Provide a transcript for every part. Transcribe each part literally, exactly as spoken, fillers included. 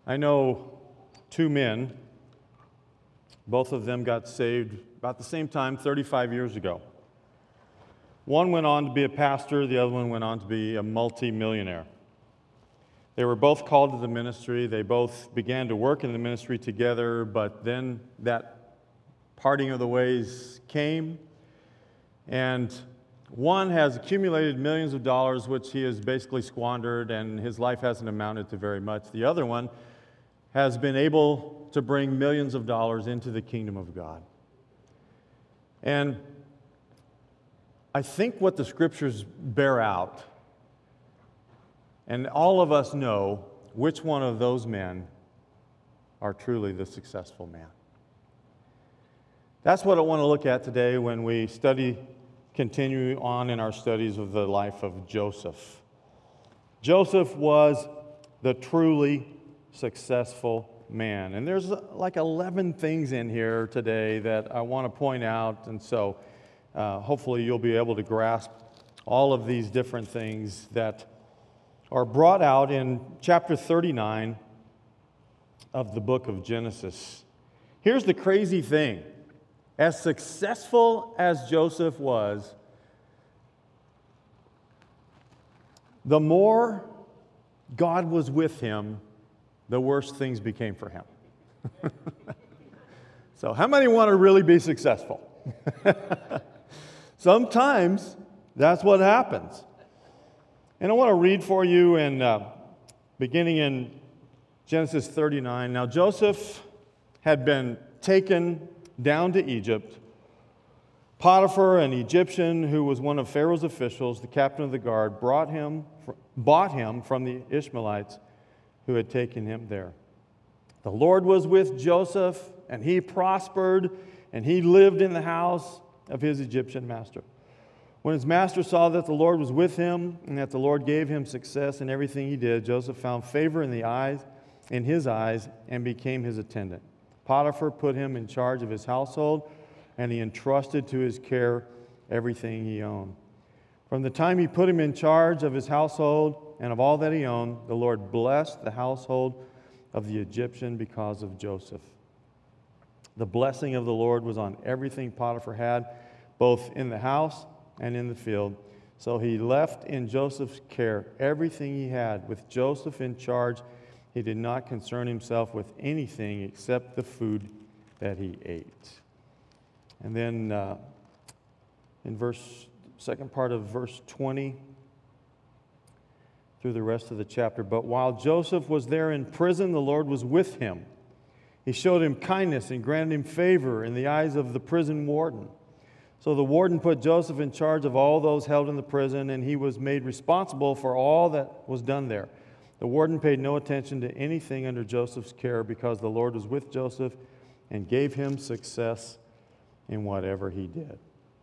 I know two men. Both of them got saved about the same time, thirty-five years ago. One went on to be a pastor, the other one went on to be a multi-millionaire. They were both called to the ministry. They both began to work in the ministry together, but then that parting of the ways came, and one has accumulated millions of dollars, which he has basically squandered, and his life hasn't amounted to very much. The other one has been able to bring millions of dollars into the kingdom of God. And I think what the scriptures bear out, and all of us know which one of those men are truly the successful man. That's what I want to look at today when we study, continue on in our studies of the life of Joseph. Joseph was the truly successful man. And there's like eleven things in here today that I want to point out, and so uh, hopefully you'll be able to grasp all of these different things that are brought out in chapter thirty-nine of the book of Genesis. Here's the crazy thing. As successful as Joseph was, the more God was with him, the worse things became for him. So how many want to really be successful? Sometimes that's what happens. And I want to read for you in uh, beginning in Genesis thirty-nine. Now Joseph had been taken down to Egypt. Potiphar, an Egyptian who was one of Pharaoh's officials, the captain of the guard, brought him, bought him from the Ishmaelites who had taken him there. The Lord was with Joseph, and he prospered, and he lived in the house of his Egyptian master. When his master saw that the Lord was with him, and that the Lord gave him success in everything he did, Joseph found favor in the eyes, in his eyes, and became his attendant. Potiphar put him in charge of his household, and he entrusted to his care everything he owned. From the time he put him in charge of his household and of all that he owned, the Lord blessed the household of the Egyptian because of Joseph. The blessing of the Lord was on everything Potiphar had, both in the house and in the field. So he left in Joseph's care everything he had. With Joseph in charge, he did not concern himself with anything except the food that he ate. And then uh, in verse, second part of verse twenty, through the rest of the chapter, but while Joseph was there in prison, the Lord was with him. He showed him kindness and granted him favor in the eyes of the prison warden. So the warden put Joseph in charge of all those held in the prison, and he was made responsible for all that was done there. The warden paid no attention to anything under Joseph's care because the Lord was with Joseph and gave him success in whatever he did.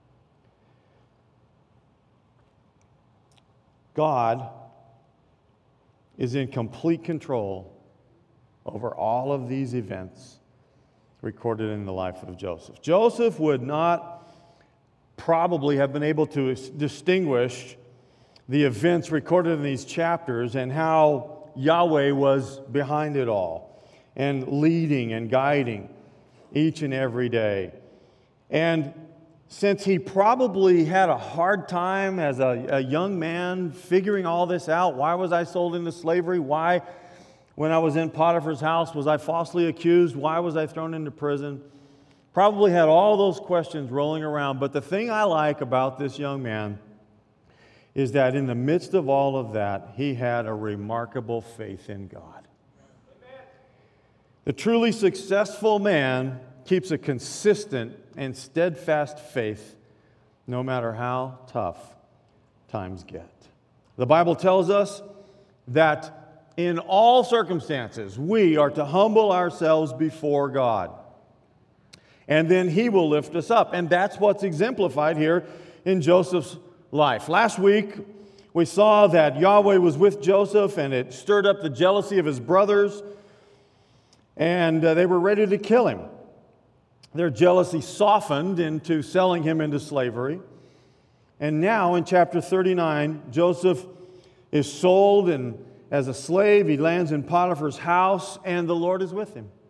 God is in complete control over all of these events recorded in the life of Joseph. Joseph would not probably have been able to distinguish the events recorded in these chapters and how Yahweh was behind it all and leading and guiding each and every day. And since he probably had a hard time as a, a young man figuring all this out, why was I sold into slavery? Why, when I was in Potiphar's house, was I falsely accused? Why was I thrown into prison? Probably had all those questions rolling around. But the thing I like about this young man is that in the midst of all of that, he had a remarkable faith in God. Amen. The truly successful man keeps a consistent and steadfast faith no matter how tough times get. The Bible tells us that in all circumstances, we are to humble ourselves before God. And then He will lift us up. And that's what's exemplified here in Joseph's life. Last week, we saw that Yahweh was with Joseph, and it stirred up the jealousy of his brothers, and uh, they were ready to kill him. Their jealousy softened into selling him into slavery. And now in chapter thirty-nine, Joseph is sold and, as a slave. He lands in Potiphar's house, and the Lord is with him.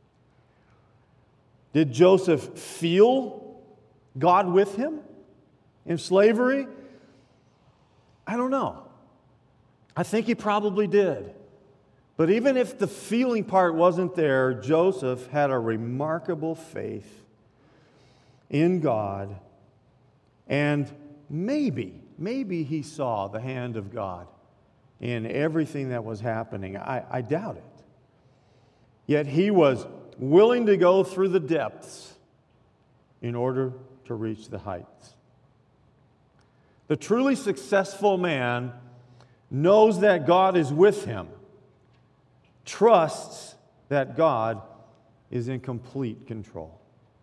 Did Joseph feel God with him in slavery? I don't know. I think he probably did. But even if the feeling part wasn't there, Joseph had a remarkable faith in God, and maybe, maybe he saw the hand of God in everything that was happening. I, I doubt it. Yet he was willing to go through the depths in order to reach the heights. The truly successful man knows that God is with him, trusts that God is in complete control.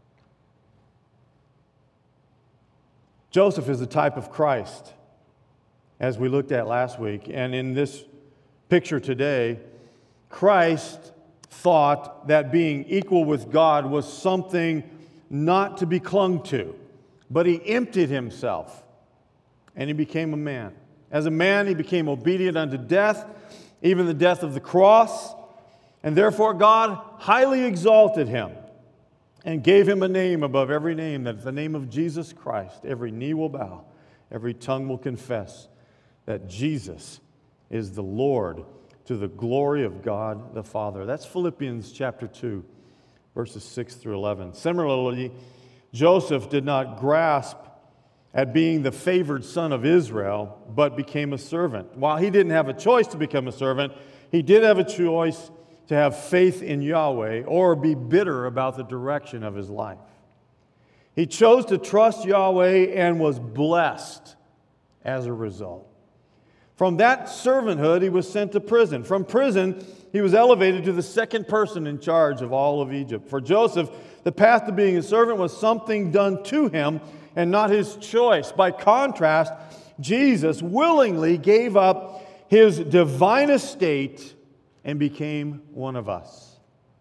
Joseph is the type of Christ, as we looked at last week. And in this picture today, Christ thought that being equal with God was something not to be clung to. But he emptied himself, and he became a man. As a man, he became obedient unto death, even the death of the cross. And therefore God highly exalted him and gave him a name above every name, that at the name of Jesus Christ, every knee will bow, every tongue will confess that Jesus is the Lord, to the glory of God the Father. That's Philippians chapter two, verses six through eleven. Similarly, Joseph did not grasp at being the favored son of Israel, but became a servant. While he didn't have a choice to become a servant, he did have a choice to have faith in Yahweh or be bitter about the direction of his life. He chose to trust Yahweh and was blessed as a result. From that servanthood, he was sent to prison. From prison, he was elevated to the second person in charge of all of Egypt. For Joseph, the path to being a servant was something done to him and not his choice. By contrast, Jesus willingly gave up his divine estate and became one of us.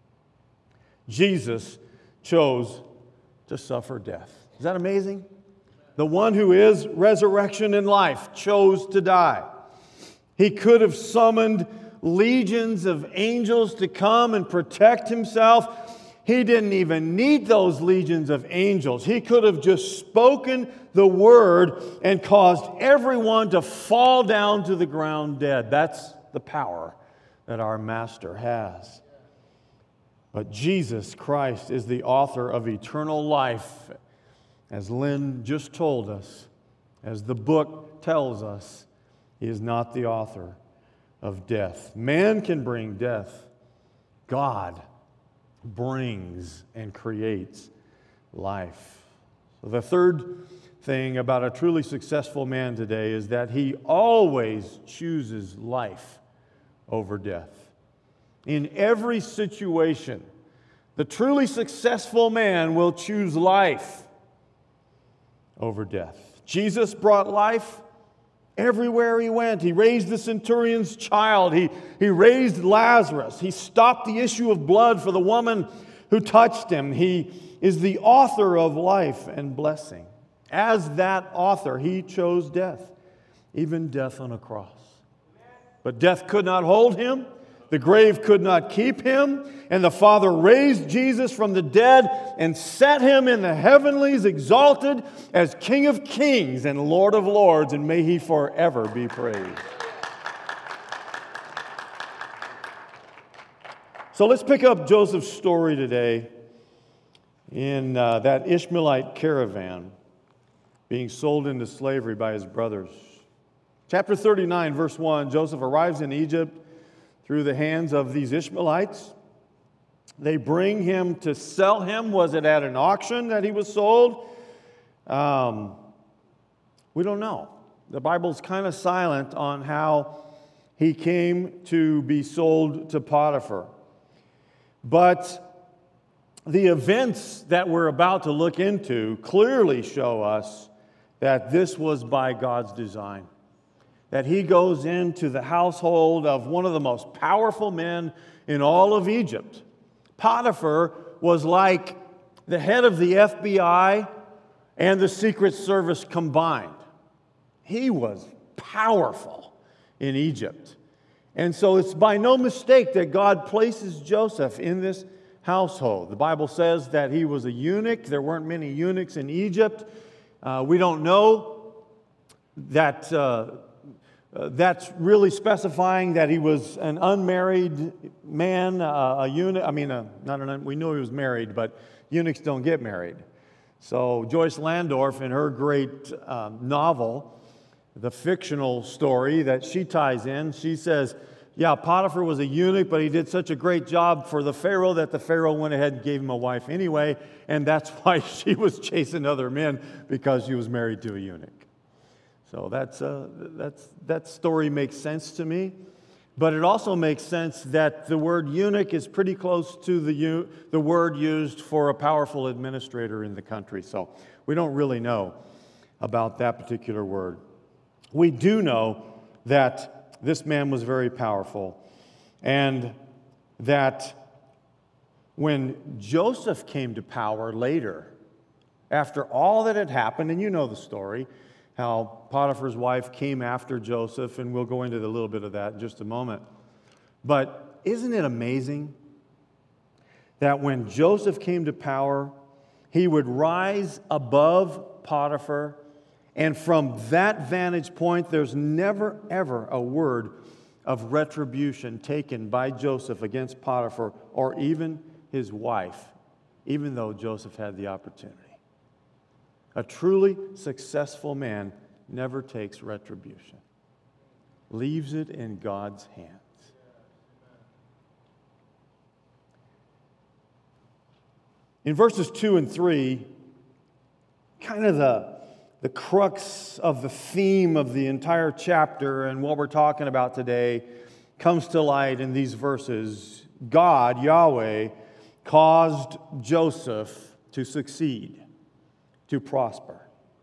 Jesus chose to suffer death. Is that amazing? The one who is resurrection and life chose to die. He could have summoned legions of angels to come and protect himself. He didn't even need those legions of angels. He could have just spoken the word and caused everyone to fall down to the ground dead. That's the power that our Master has. But Jesus Christ is the author of eternal life, as Lynn just told us, as the book tells us. He is not the author of death. Man can bring death. God brings and creates life. So the third thing about a truly successful man today is that he always chooses life over death. In every situation, the truly successful man will choose life over death. Jesus brought life everywhere he went. He raised the centurion's child. He, he raised Lazarus. He stopped the issue of blood for the woman who touched him. He is the author of life and blessing. As that author, he chose death, even death on a cross. But death could not hold him. The grave could not keep him. And the Father raised Jesus from the dead and set him in the heavenlies, exalted as King of kings and Lord of lords. And may he forever be praised. So let's pick up Joseph's story today in uh, that Ishmaelite caravan being sold into slavery by his brothers. Chapter thirty-nine, verse one, Joseph arrives in Egypt through the hands of these Ishmaelites. They bring him to sell him. Was it at an auction that he was sold? Um, we don't know. The Bible's kind of silent on how he came to be sold to Potiphar. But the events that we're about to look into clearly show us that this was by God's design. That he goes into the household of one of the most powerful men in all of Egypt. Potiphar was like the head of the F B I and the Secret Service combined. He was powerful in Egypt. And so it's by no mistake that God places Joseph in this household. The Bible says that he was a eunuch. There weren't many eunuchs in Egypt. Uh, we don't know that uh, uh, that's really specifying that he was an unmarried man, uh, a eunuch. I mean, uh, not an un- we know he was married, but eunuchs don't get married. So Joyce Landorf, in her great um, novel, the fictional story that she ties in, she says, yeah, Potiphar was a eunuch, but he did such a great job for the Pharaoh that the Pharaoh went ahead and gave him a wife anyway, and that's why she was chasing other men, because she was married to a eunuch. So that's, uh, that's, that story makes sense to me. But it also makes sense that the word eunuch is pretty close to the, the word used for a powerful administrator in the country. So we don't really know about that particular word. We do know that this man was very powerful, and that when Joseph came to power later, after all that had happened, and you know the story, how Potiphar's wife came after Joseph, and we'll go into a little bit of that in just a moment. But isn't it amazing that when Joseph came to power, he would rise above Potiphar, and from that vantage point, there's never, ever a word of retribution taken by Joseph against Potiphar or even his wife, even though Joseph had the opportunity. A truly successful man never takes retribution, leaves it in God's hands. In verses two and three, kind of the, the crux of the theme of the entire chapter and what we're talking about today comes to light in these verses. God, Yahweh, caused Joseph to succeed, to prosper.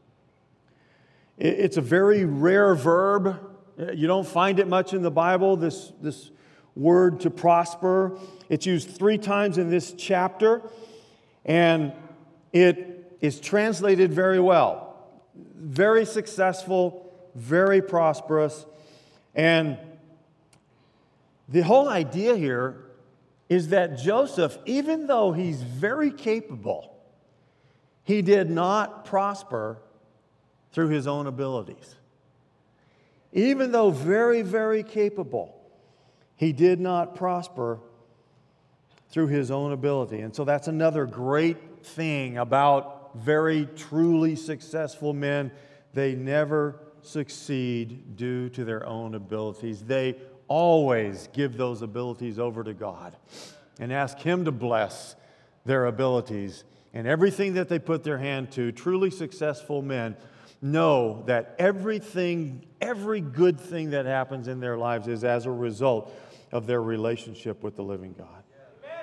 It's a very rare verb. You don't find it much in the Bible, this, this word to prosper. It's used three times in this chapter, and it is translated very well. Very successful, very prosperous. And the whole idea here is that Joseph, even though he's very capable, he did not prosper through his own abilities. Even though very, very capable, he did not prosper through his own ability. And so that's another great thing about very truly successful men. They never succeed due to their own abilities. They always give those abilities over to God and ask Him to bless their abilities. And everything that they put their hand to, truly successful men know that everything, every good thing that happens in their lives is as a result of their relationship with the living God. Amen.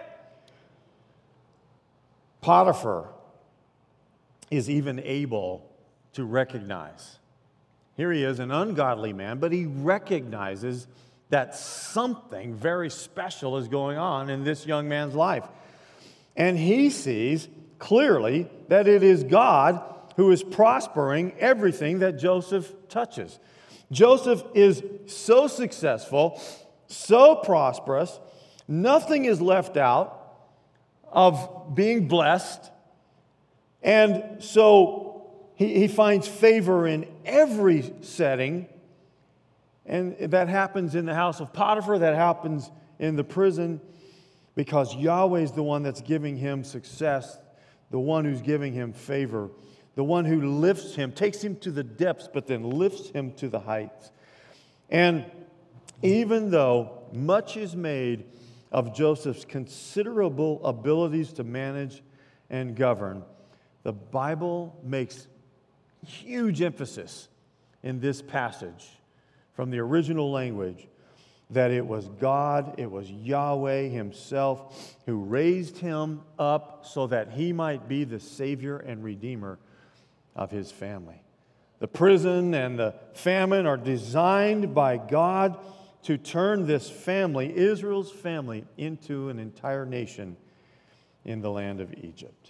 Potiphar is even able to recognize. Here he is, an ungodly man, but he recognizes that something very special is going on in this young man's life. And he sees clearly that it is God who is prospering everything that Joseph touches. Joseph is so successful, so prosperous, nothing is left out of being blessed. And so he, he finds favor in every setting. And that happens in the house of Potiphar, that happens in the prison, because Yahweh is the one that's giving him success, the one who's giving him favor, the one who lifts him, takes him to the depths, but then lifts him to the heights. And even though much is made of Joseph's considerable abilities to manage and govern, the Bible makes huge emphasis in this passage from the original language that it was God, it was Yahweh Himself who raised him up so that he might be the Savior and Redeemer of his family. The prison and the famine are designed by God to turn this family, Israel's family, into an entire nation in the land of Egypt.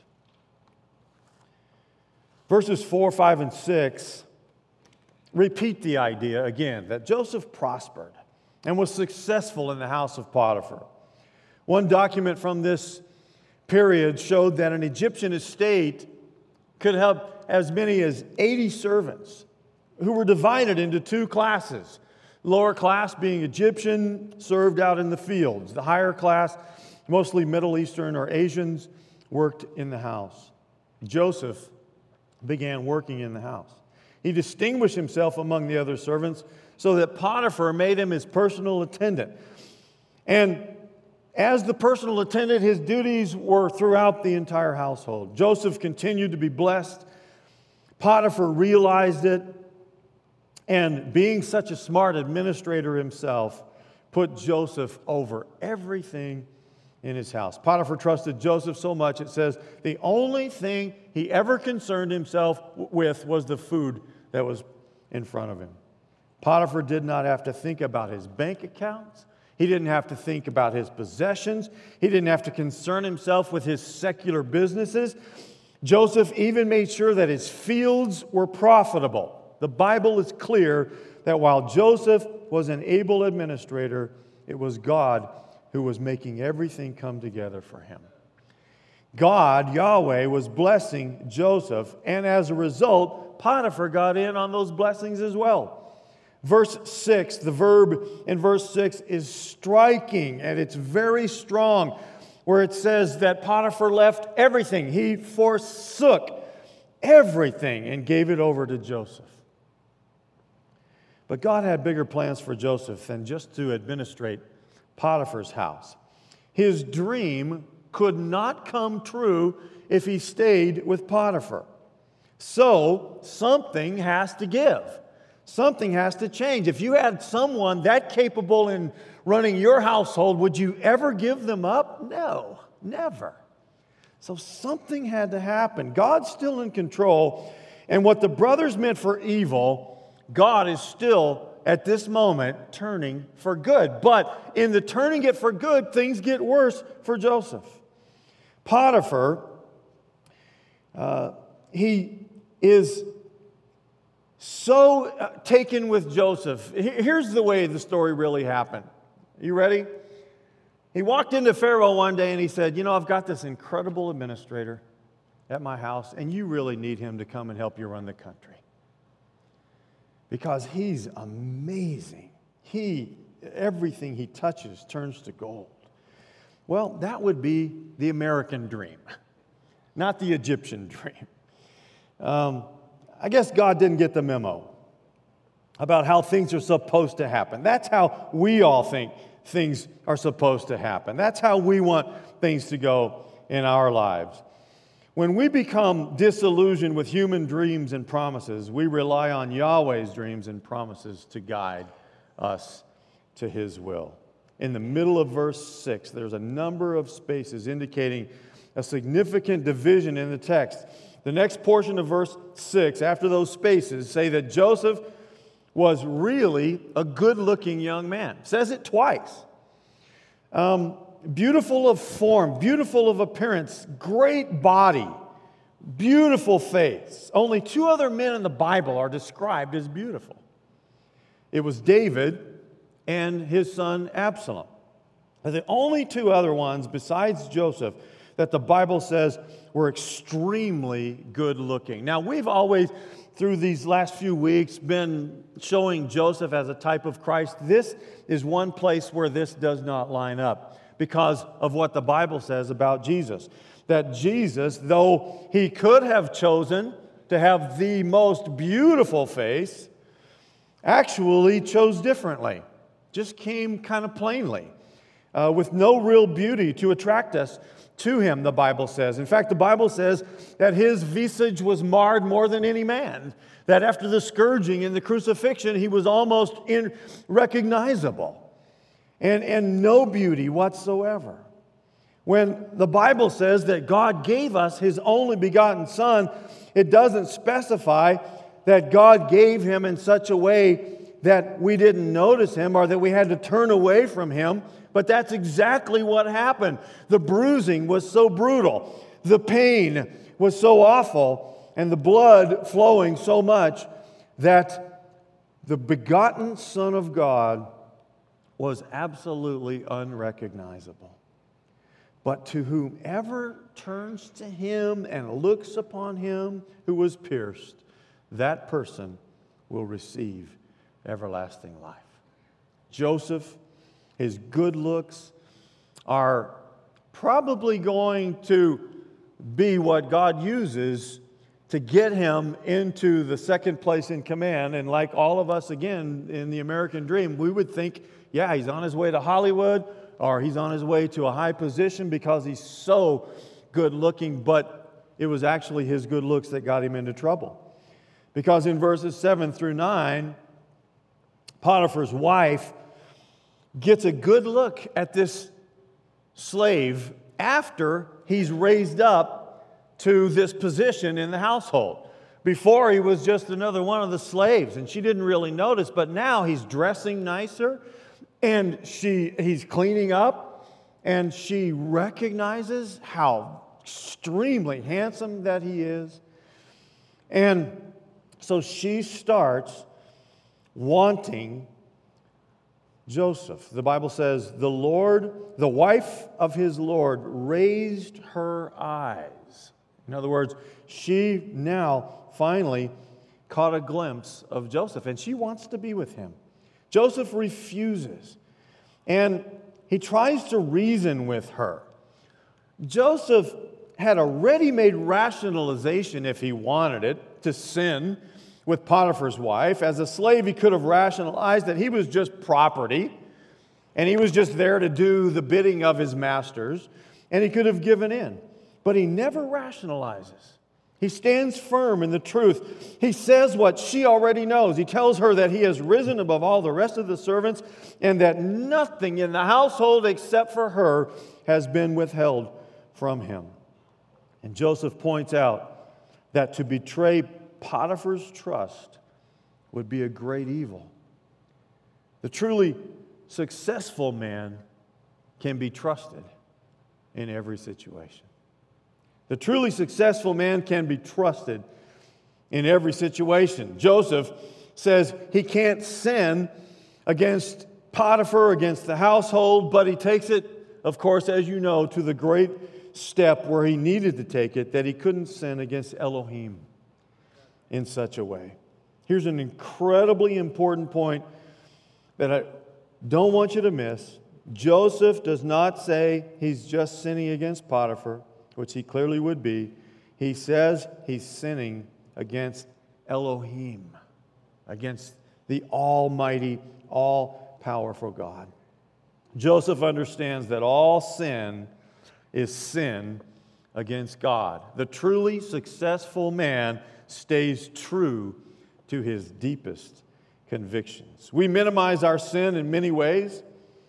Verses four, five, and six repeat the idea again that Joseph prospered. and was successful in the house of Potiphar. One document from this period showed that an Egyptian estate could have as many as eighty servants who were divided into two classes. Lower class being Egyptian, served out in the fields. The higher class, mostly Middle Eastern or Asians, worked in the house. Joseph began working in the house. He distinguished himself among the other servants so that Potiphar made him his personal attendant. And as the personal attendant, his duties were throughout the entire household. Joseph continued to be blessed. Potiphar realized it, and being such a smart administrator himself, put Joseph over everything in his house. Potiphar trusted Joseph so much, it says, the only thing he ever concerned himself with was the food that was in front of him. Potiphar did not have to think about his bank accounts. He didn't have to think about his possessions. He didn't have to concern himself with his secular businesses. Joseph even made sure that his fields were profitable. The Bible is clear that while Joseph was an able administrator, it was God who was making everything come together for him. God, Yahweh, was blessing Joseph, and as a result, Potiphar got in on those blessings as well. Verse six, the verb in verse six is striking, and it's very strong, where it says that Potiphar left everything. He forsook everything and gave it over to Joseph. But God had bigger plans for Joseph than just to administrate Potiphar's house. His dream could not come true if he stayed with Potiphar. So something has to give. Something has to change. If you had someone that capable in running your household, would you ever give them up? No, never. So something had to happen. God's still in control, and what the brothers meant for evil, God is still, at this moment, turning for good. But in the turning it for good, things get worse for Joseph. Potiphar, uh, he is so uh, taken with Joseph. Here's the way the story really happened. You ready? He walked into Pharaoh one day and he said, you know, I've got this incredible administrator at my house, and you really need him to come and help you run the country. Because he's amazing. He, everything he touches turns to gold. Well, that would be the American dream, not the Egyptian dream. Um, I guess God didn't get the memo about how things are supposed to happen. That's how we all think things are supposed to happen. That's how we want things to go in our lives. When we become disillusioned with human dreams and promises, we rely on Yahweh's dreams and promises to guide us to His will. In the middle of verse six, there's a number of spaces indicating a significant division in the text. The next portion of verse six, after those spaces, say that Joseph was really a good-looking young man. It says it twice. Um, beautiful of form, beautiful of appearance, great body, beautiful face. Only two other men in the Bible are described as beautiful. It was David and his son Absalom. They're the only two other ones besides Joseph that the Bible says were extremely good looking. Now, we've always, through these last few weeks, been showing Joseph as a type of Christ. This is one place where this does not line up because of what the Bible says about Jesus. That Jesus, though he could have chosen to have the most beautiful face, actually chose differently. Just came kind of plainly, uh, with no real beauty to attract us to him, the Bible says. In fact, the Bible says that his visage was marred more than any man. That after the scourging and the crucifixion, he was almost unrecognizable. And, and no beauty whatsoever. When the Bible says that God gave us His only begotten Son, it doesn't specify that God gave Him in such a way that we didn't notice Him or that we had to turn away from Him. But that's exactly what happened. The bruising was so brutal. The pain was so awful. And the blood flowing so much that the begotten Son of God was absolutely unrecognizable. But to whomever turns to him and looks upon him who was pierced, that person will receive everlasting life. Joseph, his good looks are probably going to be what God uses to get him into the second place in command. And like all of us, again, in the American dream, we would think, yeah, he's on his way to Hollywood, or he's on his way to a high position because he's so good looking. But it was actually his good looks that got him into trouble. Because in verses seven through nine, Potiphar's wife gets a good look at this slave after he's raised up to this position in the household. Before, he was just another one of the slaves, and she didn't really notice, but now he's dressing nicer, and she he's cleaning up, and she recognizes how extremely handsome that he is. And so she starts wanting Joseph. The Bible says, the Lord, the wife of his Lord raised her eyes. In other words, she now finally caught a glimpse of Joseph, and she wants to be with him. Joseph refuses, and he tries to reason with her. Joseph had a ready-made rationalization, if he wanted it, to sin with Potiphar's wife. As a slave, he could have rationalized that he was just property, and he was just there to do the bidding of his masters, and he could have given in. But he never rationalizes. He stands firm in the truth. He says what she already knows. He tells her that he has risen above all the rest of the servants and that nothing in the household except for her has been withheld from him. And Joseph points out that to betray Potiphar's trust would be a great evil. The truly successful man can be trusted in every situation. The truly successful man can be trusted in every situation. Joseph says he can't sin against Potiphar, against the household, but he takes it, of course, as you know, to the great step where he needed to take it, that he couldn't sin against Elohim in such a way. Here's an incredibly important point that I don't want you to miss. Joseph does not say he's just sinning against Potiphar, which he clearly would be. He says he's sinning against Elohim, against the almighty, all-powerful God. Joseph understands that all sin is sin against God. The truly successful man stays true to his deepest convictions. We minimize our sin in many ways.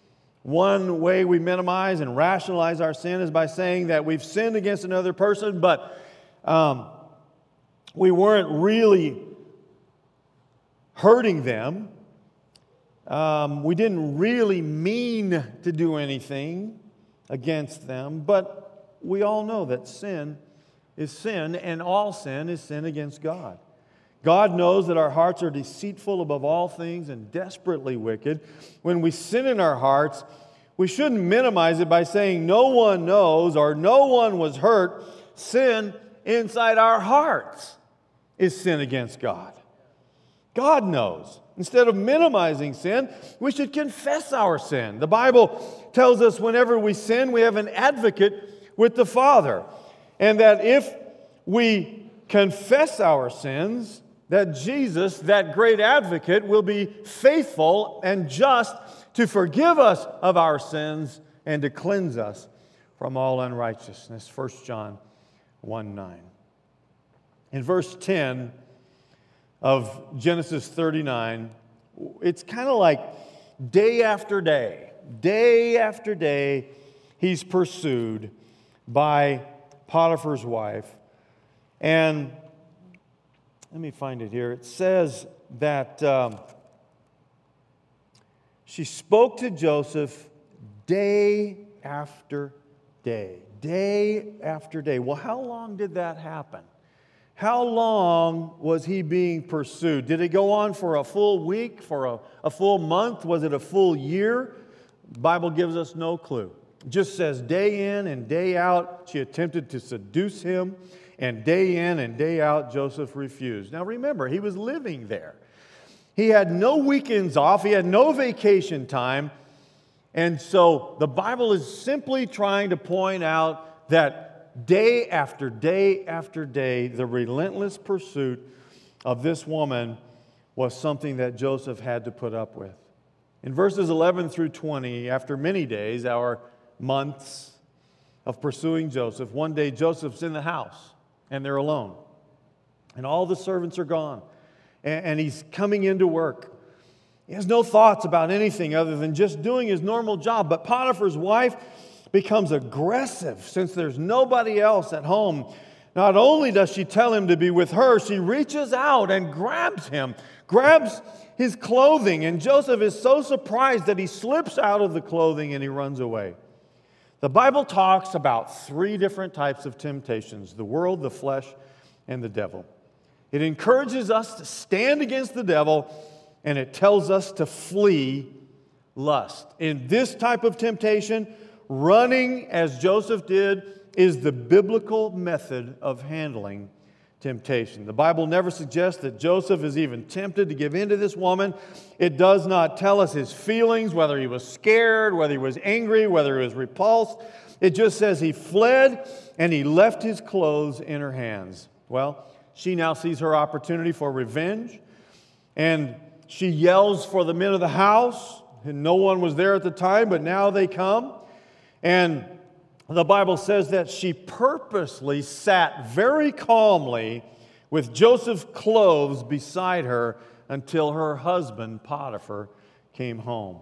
One way we minimize and rationalize our sin is by saying that we've sinned against another person, but um, we weren't really hurting them. Um, we didn't really mean to do anything against them, but we all know that sin is sin, and all sin is sin against God. God knows that our hearts are deceitful above all things and desperately wicked. When we sin in our hearts, we shouldn't minimize it by saying no one knows or no one was hurt. Sin inside our hearts is sin against God. God knows. Instead of minimizing sin, we should confess our sin. The Bible tells us whenever we sin, we have an advocate with the Father. And that if we confess our sins, that Jesus, that great advocate, will be faithful and just to forgive us of our sins and to cleanse us from all unrighteousness. First John one nine. In verse ten of Genesis thirty-nine, it's kind of like day after day, day after day, he's pursued by Potiphar's wife. And let me find it here. It says that um, she spoke to Joseph day after day. Day after day. Well, how long did that happen? How long was he being pursued? Did it go on for a full week, for a, a full month? Was it a full year? The Bible gives us no clue. It just says day in and day out, she attempted to seduce him, and day in and day out, Joseph refused. Now remember, he was living there. He had no weekends off. He had no vacation time. And so the Bible is simply trying to point out that day after day after day, the relentless pursuit of this woman was something that Joseph had to put up with. In verses eleven through twenty, after many days, our months of pursuing Joseph, one day Joseph's in the house and they're alone. And all the servants are gone. And, and he's coming into work. He has no thoughts about anything other than just doing his normal job. But Potiphar's wife becomes aggressive since there's nobody else at home. Not only does she tell him to be with her, she reaches out and grabs him, grabs his clothing. And Joseph is so surprised that he slips out of the clothing and he runs away. The Bible talks about three different types of temptations: the world, the flesh, and the devil. It encourages us to stand against the devil, and it tells us to flee lust. In this type of temptation, running as Joseph did is the biblical method of handling temptation. The Bible never suggests that Joseph is even tempted to give in to this woman. It does not tell us his feelings, whether he was scared, whether he was angry, whether he was repulsed. It just says he fled and he left his clothes in her hands. Well, she now sees her opportunity for revenge, and she yells for the men of the house. And no one was there at the time, but now they come. And the Bible says that she purposely sat very calmly with Joseph's clothes beside her until her husband, Potiphar, came home.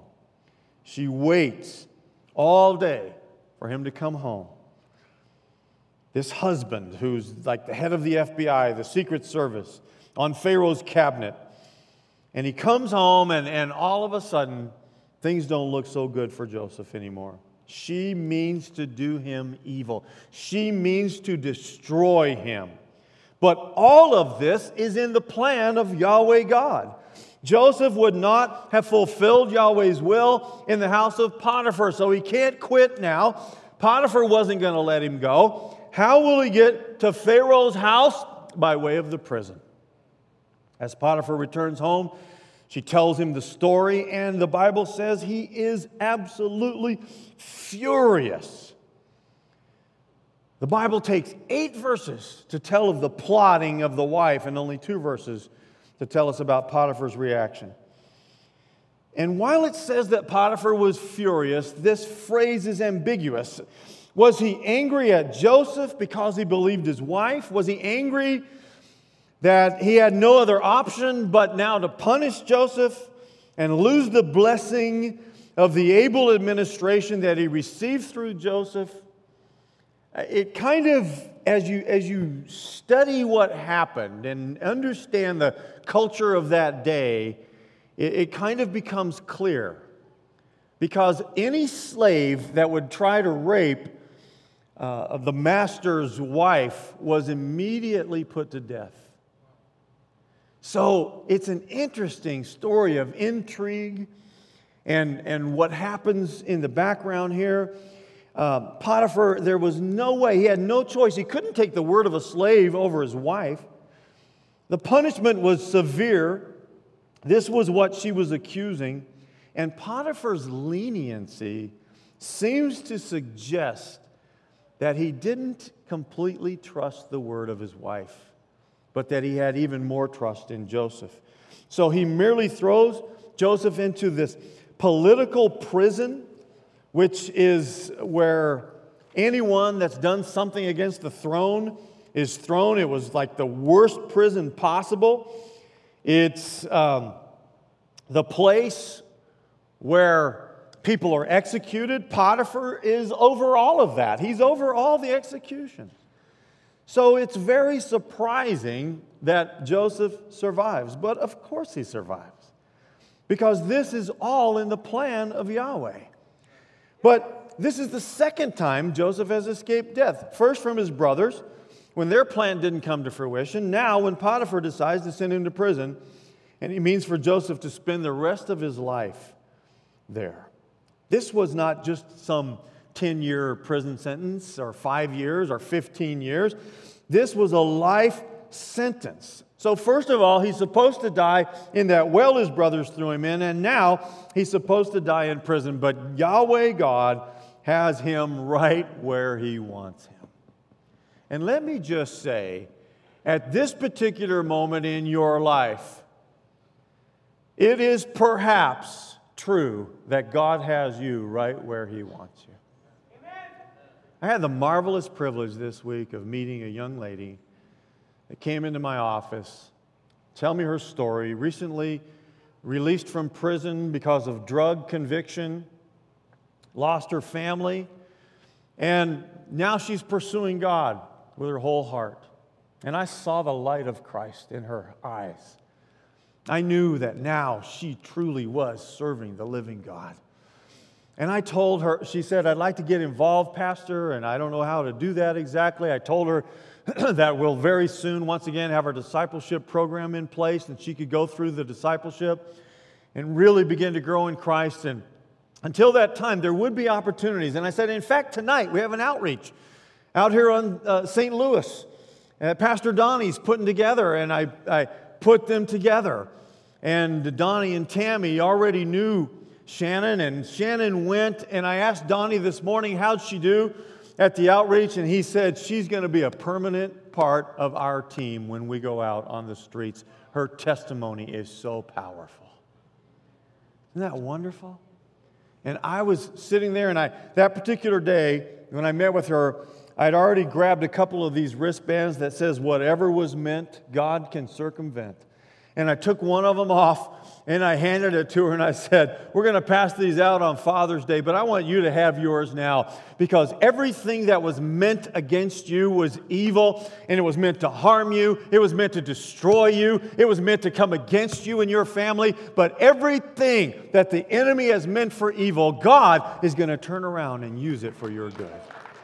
She waits all day for him to come home. This husband, who's like the head of the F B I, the Secret Service, on Pharaoh's cabinet. And he comes home, and, and all of a sudden, things don't look so good for Joseph anymore. She means to do him evil. She means to destroy him. But all of this is in the plan of Yahweh God. Joseph would not have fulfilled Yahweh's will in the house of Potiphar, so he can't quit now. Potiphar wasn't going to let him go. How will he get to Pharaoh's house? By way of the prison. As Potiphar returns home, she tells him the story, and the Bible says he is absolutely furious. The Bible takes eight verses to tell of the plotting of the wife, and only two verses to tell us about Potiphar's reaction. And while it says that Potiphar was furious, this phrase is ambiguous. Was he angry at Joseph because he believed his wife? Was he angry that he had no other option but now to punish Joseph and lose the blessing of the able administration that he received through Joseph? It kind of, as you, as you study what happened and understand the culture of that day, it, it kind of becomes clear. Because any slave that would try to rape uh, the master's wife was immediately put to death. So it's an interesting story of intrigue and, and what happens in the background here. Uh, Potiphar, there was no way, he had no choice. He couldn't take the word of a slave over his wife. The punishment was severe. This was what she was accusing. And Potiphar's leniency seems to suggest that he didn't completely trust the word of his wife, but that he had even more trust in Joseph. So he merely throws Joseph into this political prison, which is where anyone that's done something against the throne is thrown. It was like the worst prison possible. It's um, the place where people are executed. Potiphar is over all of that. He's over all the executions. So it's very surprising that Joseph survives. But of course he survives, because this is all in the plan of Yahweh. But this is the second time Joseph has escaped death. First from his brothers, when their plan didn't come to fruition. Now when Potiphar decides to send him to prison, and he means for Joseph to spend the rest of his life there. This was not just some ten-year prison sentence or five years or fifteen years. This was a life sentence. So first of all, he's supposed to die in that well his brothers threw him in, and now he's supposed to die in prison. But Yahweh God has him right where he wants him. And let me just say, at this particular moment in your life, it is perhaps true that God has you right where he wants you. Amen. I had the marvelous privilege this week of meeting a young lady that came into my office, tell me her story, recently released from prison because of drug conviction, lost her family, and now she's pursuing God with her whole heart. And I saw the light of Christ in her eyes. I knew that now she truly was serving the living God. And I told her, she said, I'd like to get involved, Pastor, and I don't know how to do that exactly. I told her that we'll very soon, once again, have our discipleship program in place, and she could go through the discipleship and really begin to grow in Christ. And until that time, there would be opportunities. And I said, in fact, tonight we have an outreach out here on uh, Saint Louis. Uh, Pastor Donnie's putting together, and I, I put them together. And Donnie and Tammy already knew Shannon, and Shannon went, and I asked Donnie this morning, how'd she do at the outreach? And he said, she's going to be a permanent part of our team when we go out on the streets. Her testimony is so powerful. Isn't that wonderful? And I was sitting there, and I that particular day, when I met with her, I'd already grabbed a couple of these wristbands that says, whatever was meant, God can circumvent. And I took one of them off, and I handed it to her, and I said, we're going to pass these out on Father's Day, but I want you to have yours now, because everything that was meant against you was evil, and it was meant to harm you, it was meant to destroy you, it was meant to come against you and your family, but everything that the enemy has meant for evil, God is going to turn around and use it for your good.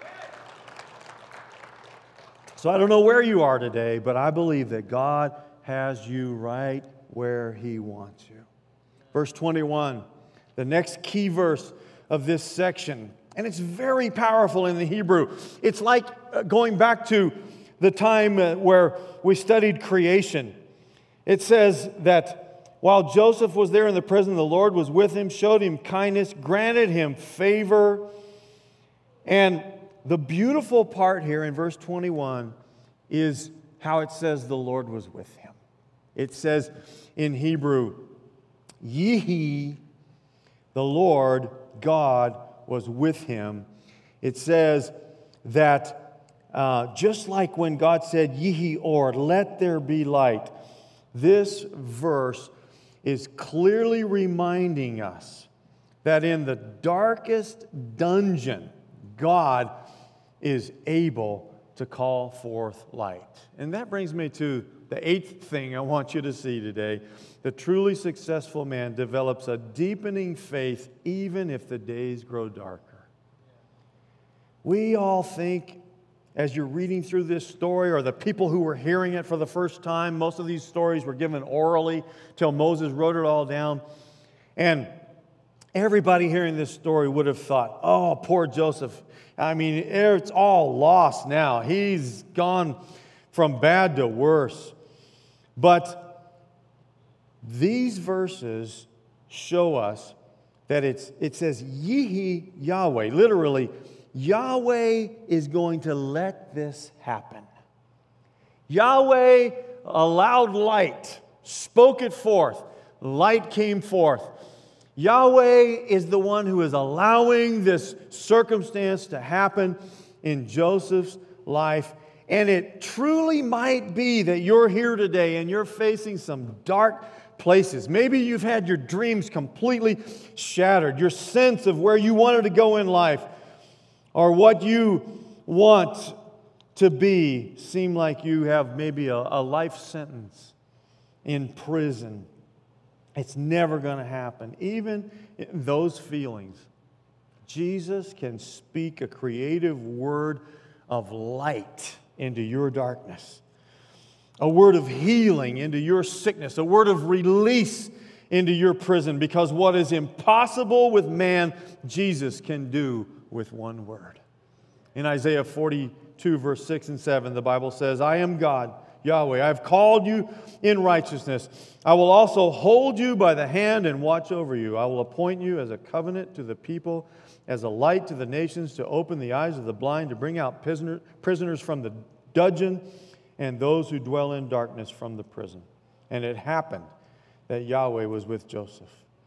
So I don't know where you are today, but I believe that God has you right where he wants you. Verse twenty-one, the next key verse of this section, and it's very powerful in the Hebrew. It's like going back to the time where we studied creation. It says that while Joseph was there in the prison, the Lord was with him, showed him kindness, granted him favor. And the beautiful part here in verse twenty-one is how it says the Lord was with him. It says in Hebrew, Yehi, the Lord God was with him. It says that uh, just like when God said, Yehi or, let there be light, this verse is clearly reminding us that in the darkest dungeon, God is able to call forth light. And that brings me to the eighth thing I want you to see today. The truly successful man develops a deepening faith even if the days grow darker. We all think, as you're reading through this story, or the people who were hearing it for the first time, most of these stories were given orally till Moses wrote it all down. And everybody hearing this story would have thought, oh, poor Joseph. I mean, it's all lost now. He's gone from bad to worse. But these verses show us that it's, it says, Yehi Yahweh. Literally, Yahweh is going to let this happen. Yahweh allowed light, spoke it forth. Light came forth. Yahweh is the one who is allowing this circumstance to happen in Joseph's life. And it truly might be that you're here today and you're facing some dark places. Maybe you've had your dreams completely shattered, your sense of where you wanted to go in life, or what you want to be seem like you have maybe a, a life sentence in prison. It's never going to happen. Even in those feelings, Jesus can speak a creative word of light into your darkness, a word of healing into your sickness, a word of release into your prison, because what is impossible with man, Jesus can do with one word. In Isaiah forty-two, verse six and seven, the Bible says, I am God, Yahweh. I have called you in righteousness. I will also hold you by the hand and watch over you. I will appoint you as a covenant to the people, as a light to the nations, to open the eyes of the blind, to bring out prisoner, prisoners from the dungeon, and those who dwell in darkness from the prison. And it happened that Yahweh was with Joseph.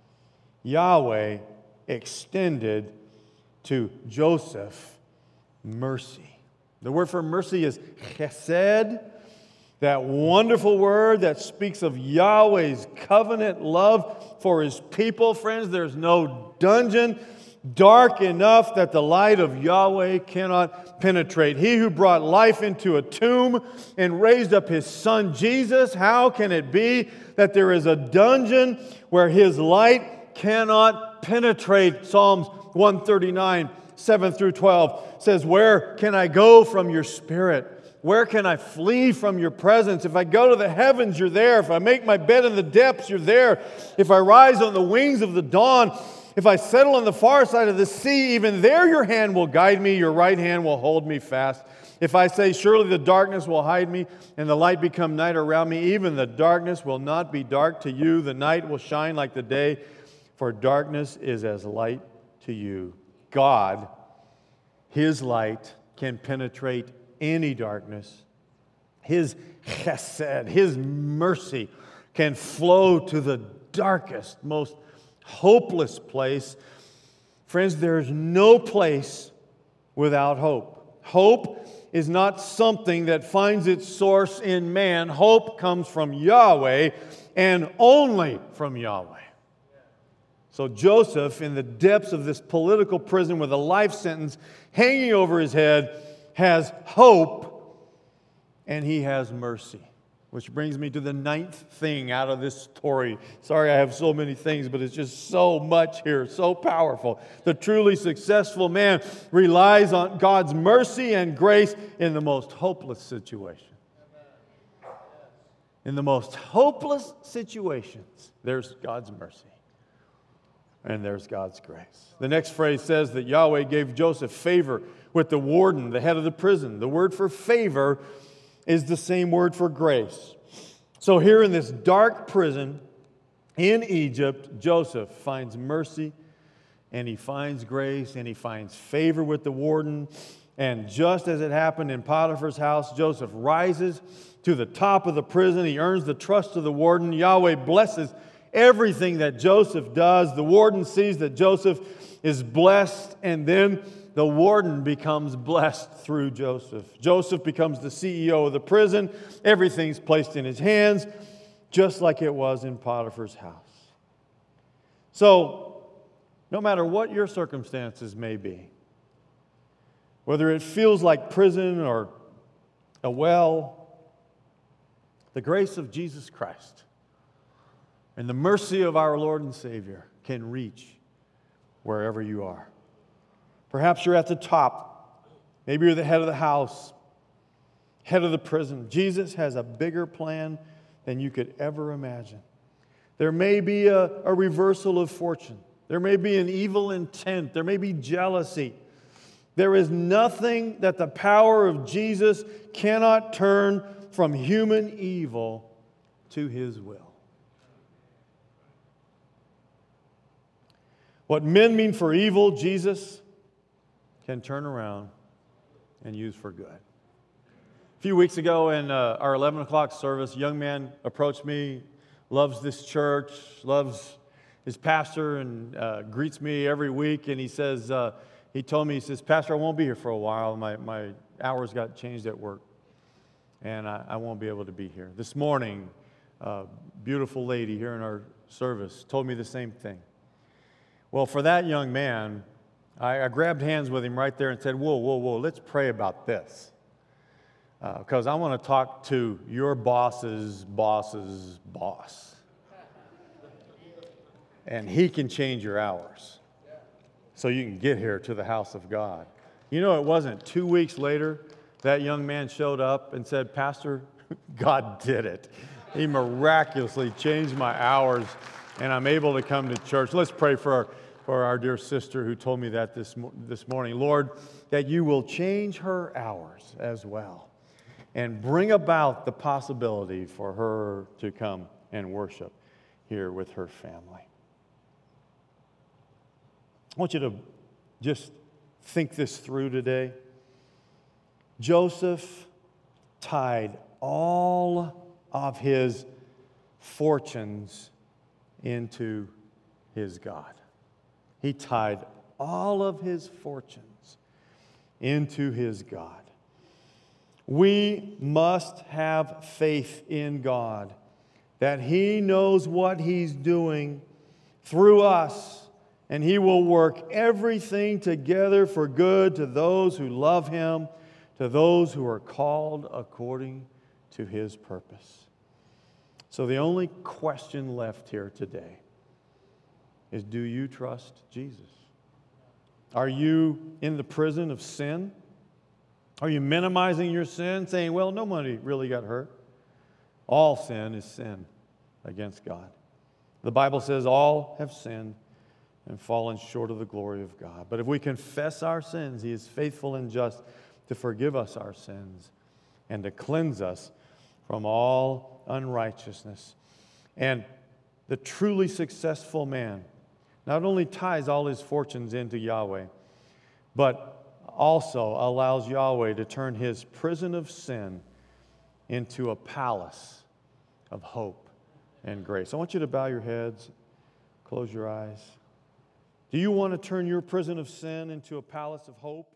Yahweh extended to Joseph mercy. The word for mercy is chesed, that wonderful word that speaks of Yahweh's covenant love for His people. Friends, there's no dungeon dark enough that the light of Yahweh cannot penetrate. He who brought life into a tomb and raised up His Son Jesus, how can it be that there is a dungeon where His light cannot penetrate? Psalms one thirty-nine, seven through twelve says, where can I go from your spirit? Where can I flee from your presence? If I go to the heavens, you're there. If I make my bed in the depths, you're there. If I rise on the wings of the dawn, if I settle on the far side of the sea, even there your hand will guide me, your right hand will hold me fast. If I say, surely the darkness will hide me, and the light become night around me, even the darkness will not be dark to you. The night will shine like the day, for darkness is as light to you. God, His light can penetrate any darkness. His chesed, His mercy can flow to the darkest, most hopeless place. Friends, there's no place without hope. Hope is not something that finds its source in man. Hope comes from Yahweh and only from Yahweh. So Joseph, in the depths of this political prison with a life sentence hanging over his head, has hope and he has mercy. Which brings me to the ninth thing out of this story. Sorry I have so many things, but it's just so much here, so powerful. The truly successful man relies on God's mercy and grace in the most hopeless situation. In the most hopeless situations, there's God's mercy. And there's God's grace. The next phrase says that Yahweh gave Joseph favor with the warden, the head of the prison. The word for favor is the same word for grace. So here in this dark prison in Egypt, Joseph finds mercy and he finds grace and he finds favor with the warden. And just as it happened in Potiphar's house, Joseph rises to the top of the prison. He earns the trust of the warden. Yahweh blesses everything that Joseph does. The warden sees that Joseph is blessed, and then the warden becomes blessed through Joseph. Joseph becomes the C E O of the prison. Everything's placed in his hands, just like it was in Potiphar's house. So, no matter what your circumstances may be, whether it feels like prison or a well, the grace of Jesus Christ and the mercy of our Lord and Savior can reach wherever you are. Perhaps you're at the top. Maybe you're the head of the house, head of the prison. Jesus has a bigger plan than you could ever imagine. There may be a, a reversal of fortune. There may be an evil intent. There may be jealousy. There is nothing that the power of Jesus cannot turn from human evil to His will. What men mean for evil, Jesus can turn around and use for good. A few weeks ago in uh, our eleven o'clock service, a young man approached me, loves this church, loves his pastor, and uh, greets me every week. And he says, uh, he told me, he says, Pastor, I won't be here for a while. My, my hours got changed at work, and I, I won't be able to be here. This morning, a beautiful lady here in our service told me the same thing. Well, for that young man, I, I grabbed hands with him right there and said, whoa, whoa, whoa, let's pray about this. Because uh, I want to talk to your boss's boss's boss. And he can change your hours so you can get here to the house of God. You know, it wasn't two weeks later that young man showed up and said, Pastor, God did it. He miraculously changed my hours and I'm able to come to church. Let's pray for our, for our dear sister who told me that this, this morning. Lord, that you will change her hours as well and bring about the possibility for her to come and worship here with her family. I want you to just think this through today. Joseph tied all of his fortunes into his God. He tied all of his fortunes into his God. We must have faith in God that He knows what He's doing through us, and He will work everything together for good to those who love Him, to those who are called according to His purpose. So the only question left here today is, do you trust Jesus? Are you in the prison of sin? Are you minimizing your sin, saying, well, nobody really got hurt? All sin is sin against God. The Bible says all have sinned and fallen short of the glory of God. But if we confess our sins, He is faithful and just to forgive us our sins and to cleanse us from all unrighteousness. And the truly successful man not only ties all his fortunes into Yahweh, but also allows Yahweh to turn his prison of sin into a palace of hope and grace. I want you to bow your heads, close your eyes. Do you want to turn your prison of sin into a palace of hope